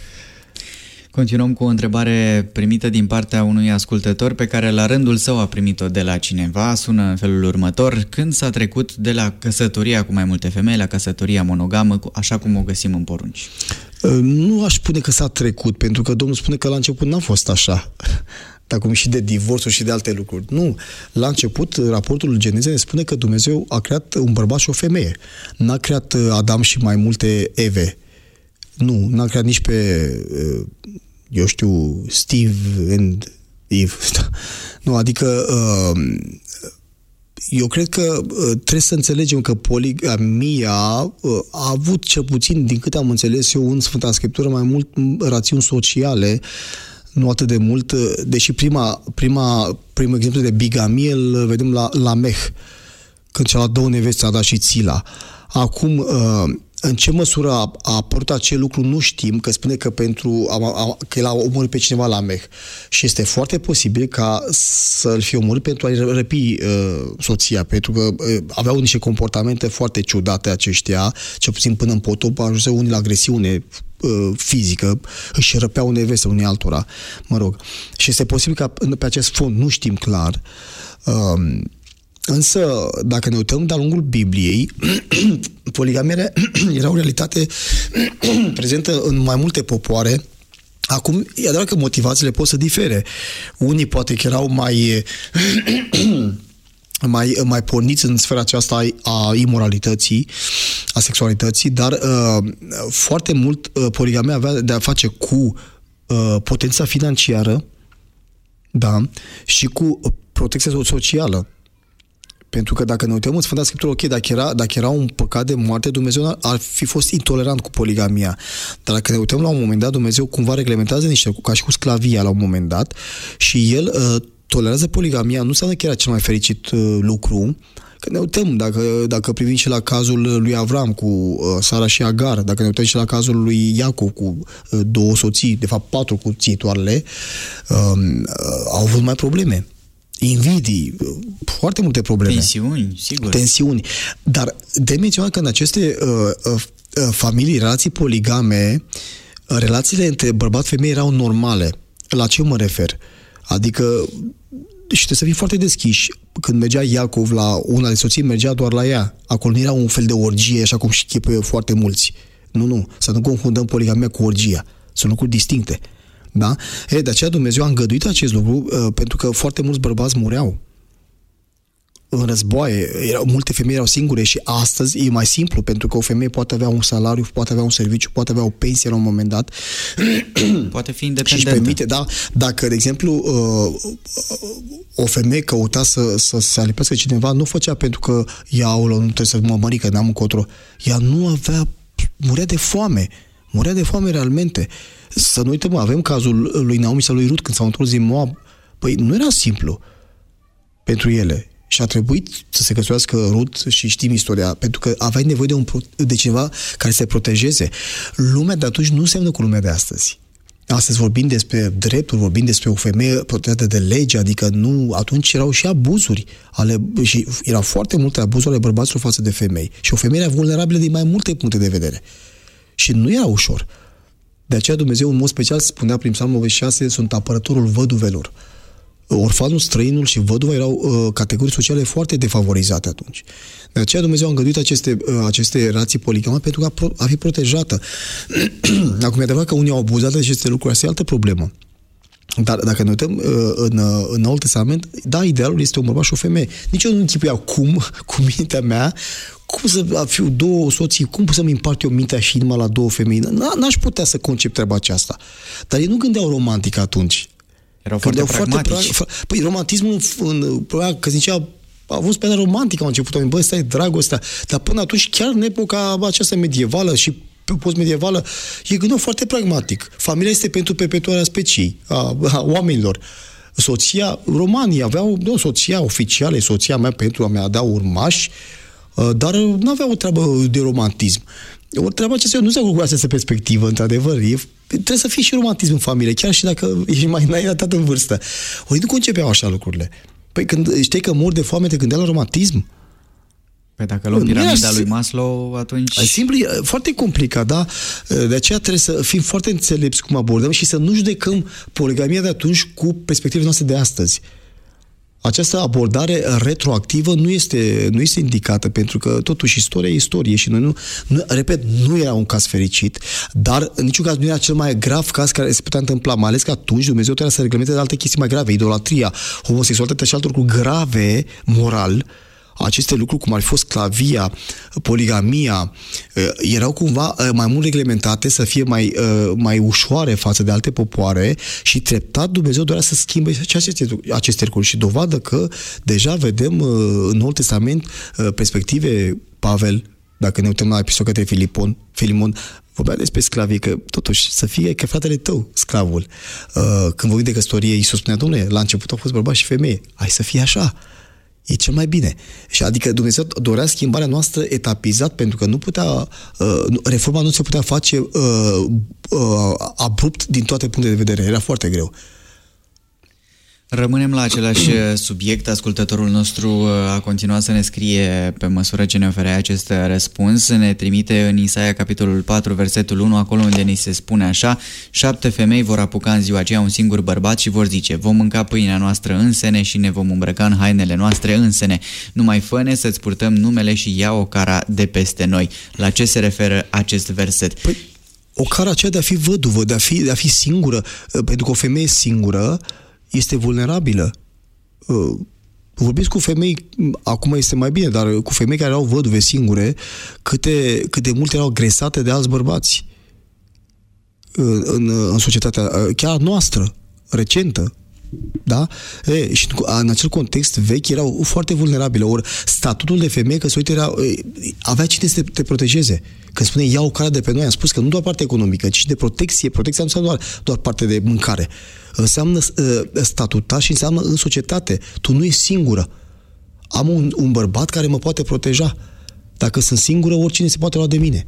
Continuăm cu o întrebare primită din partea unui ascultător pe care la rândul său a primit-o de la cineva. Sună în felul următor: când s-a trecut de la căsătoria cu mai multe femei la căsătoria monogamă, așa cum o găsim în porunci? Nu aș spune că s-a trecut, pentru că Domnul spune că la început n-a fost așa. Dar cum și de divorțuri și de alte lucruri. Nu. La început, raportul Genezei ne spune că Dumnezeu a creat un bărbat și o femeie. N-a creat Adam și mai multe Eve. Nu, n-a creat nici pe, eu știu, Steve and Eve. Nu, adică eu cred că trebuie să înțelegem că poligamia a avut, cel puțin din câte am înțeles eu în Sfânta Scriptură, mai mult rațiuni sociale, nu atât de mult, deși prima, prima, primul exemplu de bigamie îl vedem la Lameh, când cea la două neveste, Ada și Țila. Acum, în ce măsură a, a apărut acel lucru nu știm, că spune că pentru a, a, că el a omorât pe cineva la Lameh. Și este foarte posibil ca să-l fie omorât pentru a-i răpi uh, soția, pentru că uh, aveau niște comportamente foarte ciudate aceștia, cel puțin până în potop, ajunse unii la agresiune uh, fizică, își răpeau neveste unii altora, mă rog. Și este posibil ca pe acest fond, nu știm clar, uh, însă, dacă ne uităm de-a lungul Bibliei, poligamia era o realitate prezentă în mai multe popoare. Acum, e adevărat că motivațiile pot să difere. Unii poate că erau mai mai, mai porniți în sfera aceasta a imoralității, a sexualității, dar uh, foarte mult uh, poligamia avea de a face cu uh, potența financiară, da, și cu protecția socială. Pentru că dacă ne uităm în Sfânta Scriptură, ok, dacă era, dacă era un păcat de moarte, Dumnezeu ar fi fost intolerant cu poligamia. Dar dacă ne uităm la un moment dat, Dumnezeu cumva reglementează niște lucruri, ca și cu sclavia la un moment dat, și El uh, tolerează poligamia, nu înseamnă că era cel mai fericit uh, lucru. Că ne uităm, dacă, dacă privim și la cazul lui Avram cu uh, Sara și Agar, dacă ne uităm și la cazul lui Iacov cu uh, două soții, de fapt patru cuțitoarele, uh, uh, au avut mai probleme. Invidii, foarte multe probleme. Tensiuni, sigur. Tensiuni. Dar de menționat că în aceste uh, uh, familii, relații poligame, uh, relațiile între bărbat-femei erau normale. La ce mă refer? Adică, și trebuie să fim foarte deschiși. Când mergea Iacov la una de soții, mergea doar la ea. Acolo nu era un fel de orgie, așa cum și chipuie foarte mulți. Nu, nu. Să nu confundăm poligamia cu orgia. Sunt lucruri distincte. Da? E, de aceea Dumnezeu a îngăduit acest lucru uh, pentru că foarte mulți bărbați mureau în războaie, erau, multe femei erau singure și astăzi e mai simplu pentru că o femeie poate avea un salariu, poate avea un serviciu, poate avea o pensie la un moment dat, poate fi independentă. Și își permite, da, dacă, de exemplu, uh, o femeie căuta să, să se alipească cineva, nu făcea pentru că ea, nu trebuie să mă mări, că n-am încotro. Ea nu avea, murea de foame, murea de foame realmente. Să nu uităm, avem cazul lui Naomi sau lui Rut când s-au întors din Moab. Păi nu era simplu pentru ele. Și a trebuit să se căsătorească Rut și știm istoria, pentru că aveai nevoie de, un, de cineva care să se protejeze. Lumea de atunci nu înseamnă cu lumea de astăzi. Astăzi vorbim despre drepturi, vorbim despre o femeie protejată de lege, adică nu, atunci erau și abuzuri ale, și erau foarte multe abuzuri ale bărbaților față de femei. Și o femeie era vulnerabilă din mai multe puncte de vedere. Și nu era ușor. De aceea Dumnezeu în mod special spunea prin Psalmul optzeci și șase, sunt apărătorul văduvelor. Orfanul, străinul și văduva erau uh, categorii sociale foarte defavorizate atunci. De aceea Dumnezeu a îngăduit aceste, uh, aceste relații poligame pentru a, pro- a fi protejată. Acum e adevărat că unii au abuzat de aceste lucruri, asta e altă problemă. Dar dacă ne uităm uh, în, uh, în Noul Testament, da, idealul este un bărbat și o femeie. Nici eu nu închipuia cum, cu mintea mea, cum să fiu două soții, cum să-mi împart eu mintea și inima la două femei? N-aș putea să concep treaba aceasta. Dar ei nu gândeau romantic atunci. Erau foarte pragmatici. Foarte pra... Păi romantismul, în, că zicea, a avut speța romantică, au început, bă, stai, dragostea. Dar până atunci, chiar în epoca aceasta medievală și post-medievală, ei gândeau foarte pragmatic. Familia este pentru perpetuarea speciei, a, a oamenilor. Soția, romanii aveau, nu, soția oficială, soția mea pentru a mea da urmași, dar nu avea o treabă de romantism. O treabă aceasta nu se cu această perspectivă, într-adevăr. E, trebuie să fie și romantism în familie, chiar și dacă ești mai înaintat în vârstă. Ori nu concepeau așa lucrurile. Păi când știi că mor de foame, te gândeai la romantism? Păi dacă luăm piramida lui Maslow, atunci... E simplu, e foarte complicat, da? De aceea trebuie să fim foarte înțelepți cum abordăm și să nu judecăm poligamia de atunci cu perspectivele noastre de astăzi. Această abordare retroactivă nu este, nu este indicată, pentru că totuși istoria e istorie și noi nu, nu, repet, nu era un caz fericit, dar în niciun caz nu era cel mai grav caz care se putea întâmpla, mai ales că atunci Dumnezeu trebuia să reglementeze alte chestii mai grave, idolatria, homosexualitatea și alte lucruri grave, moral. Aceste lucruri, cum ar fi fost sclavia, poligamia, erau cumva mai mult reglementate, să fie mai, mai ușoare față de alte popoare și treptat Dumnezeu dorea să schimbe și aceste, aceste lucruri. Și dovadă că deja vedem în Noul Testament perspective, Pavel, dacă ne uităm la episodul către Filipon, Filimon, vorbea despre sclavie, că totuși să fie că fratele tău, sclavul. Când vorbim de căsătorie, Iisus spunea, domnule, la început au fost bărbați și femeie, hai să fie așa. E cel mai bine. Și adică Dumnezeu dorea schimbarea noastră etapizat, pentru că nu putea, uh, reforma nu se putea face uh, uh, abrupt din toate punctele de vedere. Era foarte greu. Rămânem la același subiect. Ascultătorul nostru a continuat să ne scrie pe măsură ce ne oferea acest răspuns. Ne trimite în Isaia capitolul patru, versetul unu, acolo unde ni se spune așa: șapte femei vor apuca în ziua aceea un singur bărbat și vor zice: vom mânca pâinea noastră însene și ne vom îmbrăca în hainele noastre însene. Numai fă-ne să-ți purtăm numele și ia o cara de peste noi. La ce se referă acest verset? Păi, o cara aceea de a fi văduvă, de a fi, de a fi singură, pentru că o femeie singură este vulnerabilă. Vorbiți cu femei, acum este mai bine, dar cu femei care erau văduve singure, câte, cât de multe erau agresate de alți bărbați în, în, în societatea chiar noastră, recentă. Da? E, și în acel context vechi erau foarte vulnerabile. Ori statutul de femeie căsătorită era, avea cine să te, te protejeze. Când spune iau cara de pe noi, am spus că nu doar partea economică, ci și de protecție. Protecția nu înseamnă doar, doar parte de mâncare. Înseamnă uh, statutar și înseamnă în societate. Tu nu ești singură. Am un, un bărbat care mă poate proteja. Dacă sunt singură, oricine se poate lua de mine.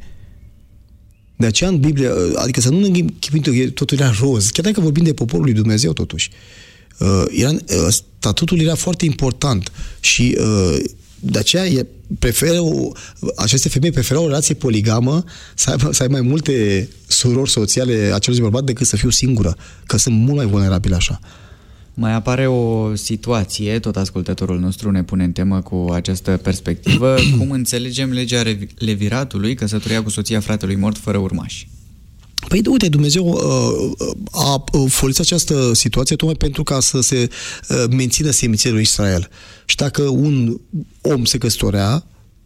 De aceea în Biblie, adică să nu ne închipim că totul era roz, chiar dacă vorbim de poporul lui Dumnezeu totuși. Uh, era, uh, statutul era foarte important și uh, de aceea e, preferă o, aceste femei preferau o relație poligamă, să aibă, să aibă mai multe surori sociale acelui bărbat decât să fiu singură, că sunt mult mai vulnerabile așa. Mai apare o situație, tot ascultătorul nostru ne pune în temă cu această perspectivă, cum înțelegem legea leviratului, căsătoria cu soția fratelui mort fără urmași. Păi, uite, Dumnezeu uh, a folosit această situație tocmai pentru ca să se uh, mențină seminția lui Israel. Și dacă un om se căsătorea,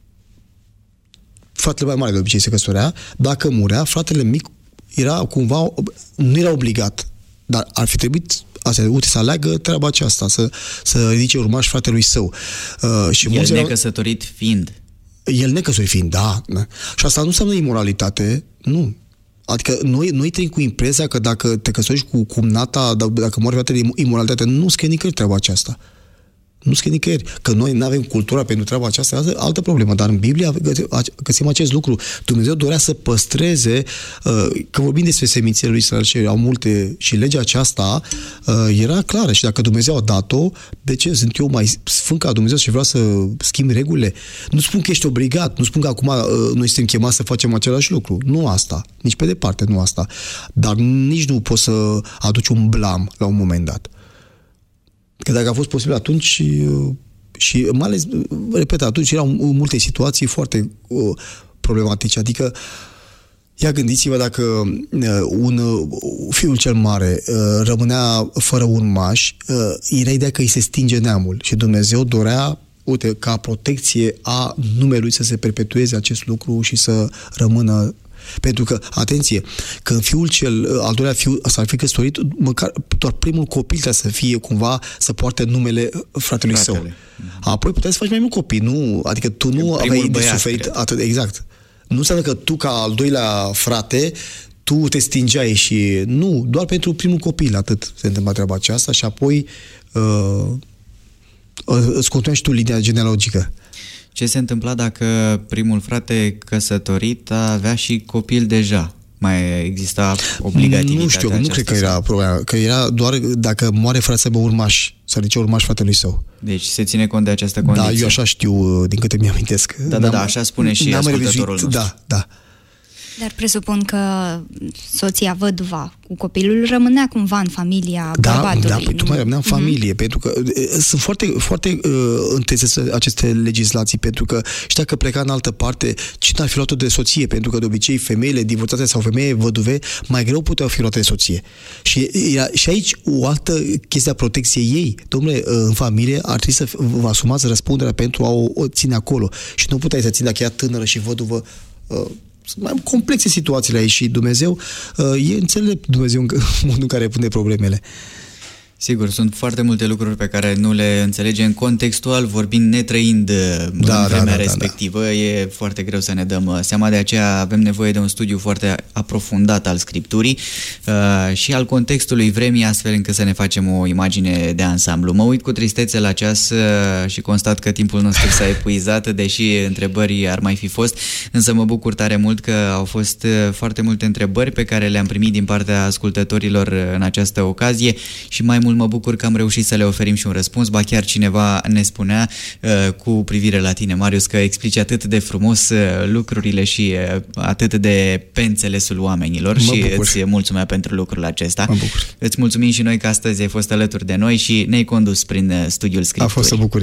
fratele mai mare de obicei se căsătorea, dacă murea, fratele mic era cumva, nu era obligat, dar ar fi trebuit Asta, uite, să aleagă treaba aceasta, să, să ridice urmași fratelui său. Uh, și el necăsătorit erau, fiind. El necăsătorit fiind, da, da. Și asta nu înseamnă imoralitate, nu. Adică noi, noi trăim cu impresia că dacă te căsătorești cu cumnata, dacă moare fratele de imoralitate, nu scrie nicăieri treaba aceasta. Nu scrie nicăieri. Că noi nu avem cultura pentru treaba aceasta, asta e altă problemă. Dar în Biblie găsim acest lucru. Dumnezeu dorea să păstreze, că vorbim despre semințele lui Israel și au multe, și legea aceasta era clară. Și dacă Dumnezeu a dat-o, de ce sunt eu mai sfânt ca Dumnezeu și vreau să schimb regulile? Nu spun că ești obligat, nu spun că acum noi suntem chemați să facem același lucru. Nu asta. Nici pe departe, nu asta. Dar nici nu poți să aduci un blam la un moment dat. Că dacă a fost posibil atunci și, și mai ales, repet, atunci erau multe situații foarte uh, problematice. Adică, ia gândiți-vă dacă un fiul cel mare uh, rămânea fără urmaș, uh, era ideea că îi se stinge neamul și Dumnezeu dorea, uite, ca protecție a numelui să se perpetueze acest lucru și să rămână. Pentru că, atenție, când fiul cel al doilea fiu s-ar fi căsătorit, măcar doar primul copil trebuie să fie cumva, să poarte numele fratelui Fratele. său. Apoi puteai să faci mai mult copii, nu? Adică tu nu aveai de suferit atât, exact. Nu înseamnă că tu, ca al doilea frate, tu te stingeai și nu, doar pentru primul copil, atât se întâmpla treaba aceasta și apoi uh, îți continuai și tu linia genealogică. Ce se întâmpla dacă primul frate căsătorit avea și copil deja? Mai exista obligativitatea? Nu știu, nu cred că era problema. Că era doar dacă moare fără să aibă urmași, să ridice urmași fratelui său. Deci se ține cont de această condiție? Da, eu așa știu, din câte mi-amintesc. Da, da, da, așa spune și ascultătorul nostru. Da, da. Dar presupun că soția văduva cu copilul rămânea cumva în familia da, bărbatului. Da, păi tu mai rămânea în familie, mm-hmm. pentru că e, sunt foarte, foarte uh, întâlnite aceste legislații, pentru că știa că pleca în altă parte, cine ar fi luat-o de soție, pentru că de obicei femeile divorțate sau femeie văduve mai greu puteau fi luate de soție. Și, era, și aici o altă chestie a protecției ei. Dom'le, în familie ar trebui să vă asumați răspunderea pentru a o, o ține acolo. Și nu puteai să ține dacă ea tânără și văduvă. Uh, Sunt mai complexe situațiile aici și Dumnezeu e înțelept Dumnezeu în modul în care pune problemele. Sigur, sunt foarte multe lucruri pe care nu le înțelegem contextual, vorbind, netrăind da, în vremea da, da, respectivă. Da, da. E foarte greu să ne dăm seama, de aceea avem nevoie de un studiu foarte aprofundat al Scripturii uh, și al contextului vremii, astfel încât să ne facem o imagine de ansamblu. Mă uit cu tristețe la ceas uh, și constat că timpul nostru s-a epuizat, deși întrebări ar mai fi fost, însă mă bucur tare mult că au fost foarte multe întrebări pe care le-am primit din partea ascultătorilor în această ocazie și mai mult mă bucur că am reușit să le oferim și un răspuns, ba chiar cineva ne spunea uh, cu privire la tine, Marius, că explici atât de frumos uh, lucrurile și uh, atât de pe înțelesul oamenilor. Mă și bucur. Îți mulțumea pentru lucrul acesta. Mă bucur. Îți mulțumim și noi că astăzi ai fost alături de noi și ne-ai condus prin uh, studiul Scripturii. A fost o bucurie.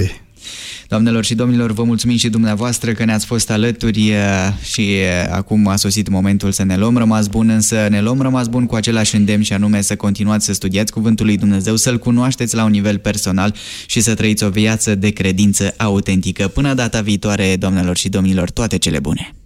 Doamnelor și domnilor, vă mulțumim și dumneavoastră că ne-ați fost alături și acum a sosit momentul să ne luăm rămas bun, însă ne luăm rămas bun cu același îndemn și anume să continuați să studiați Cuvântul lui Dumnezeu, să-L cunoașteți la un nivel personal și să trăiți o viață de credință autentică. Până data viitoare, doamnelor și domnilor, toate cele bune!